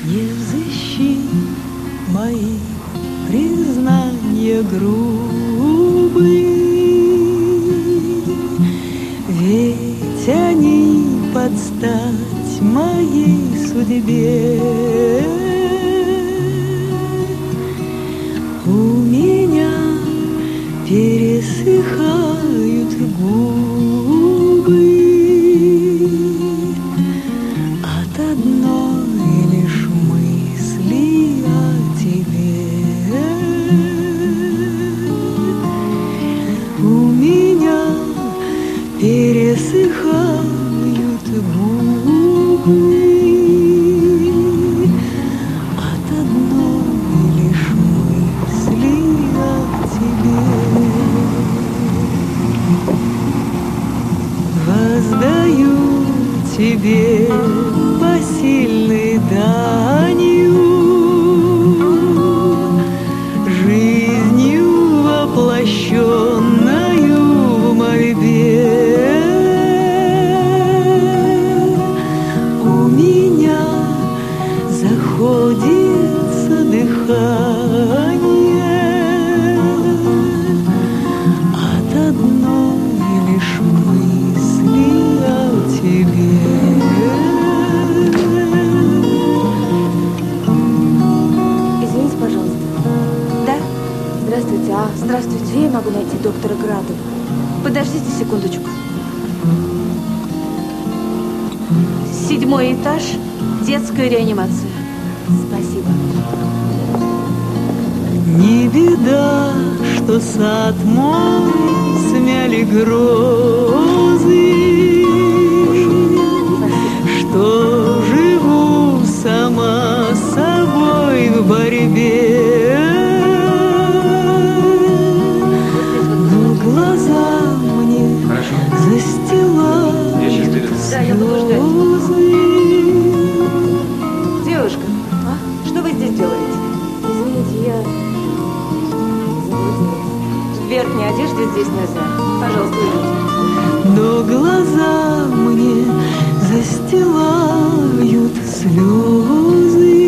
Не взыщи мои признания грубые, ведь они под стать моей судьбе. У меня пересыхают губы от одной лишь мысли о тебе. У меня пересыхают губы от одной лишь мысли о тебе. Воздаю тебе посильной данью, жизнью воплощенною в мольбе. У меня заходится дыхание от одной лишь мысли о тебе. Извините, пожалуйста. Да? Здравствуйте. Здравствуйте. Где я могу найти доктора Градова? Подождите секундочку. 7-й этаж, детская реанимация. Спасибо. Не беда, что сад мой смяли грозы, что живу сама с собой в борьбе. Но глаза мне застилают слезы. Девушка, что вы здесь делаете? Извините, я заблудилась. В верхней одежде здесь нельзя. Пожалуйста, уйдите. Но глаза мне застилают слезы.